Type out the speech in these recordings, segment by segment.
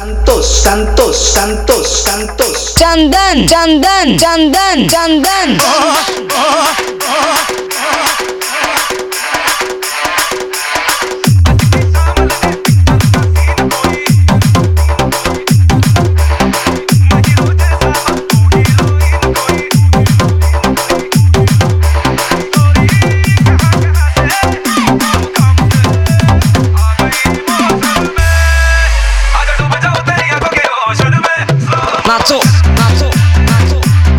Santos, Santos, Santos, Santos. Chandan Chandan Chandan Chandan Nacho Nacho Nacho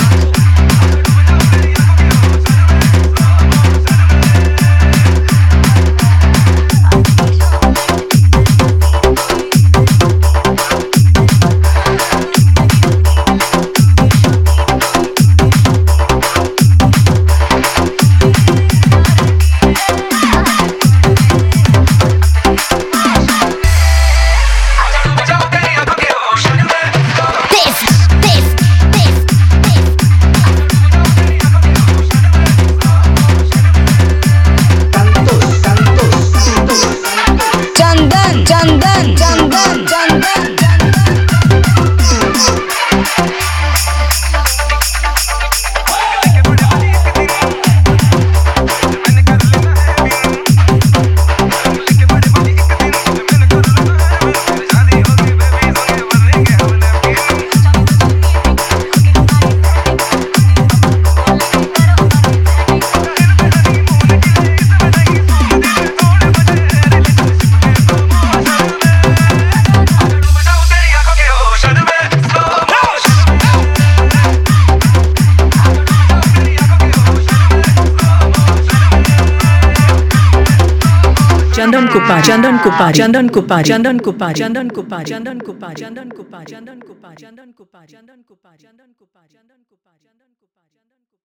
Chandan Chandan Chandan Chandan Chandan Kupar, Chandan Kupar, Chandan Kupar, Chandan Kupar, Chandan Kupar, Chandan Kupar, Chandan Kupar, Chandan Kupar, Chandan Kupar, Chandan Kupar, Chandan Kupar, Chandan Kupar, Chandan Kupar, Chandan Kupar, Chandan Kupar.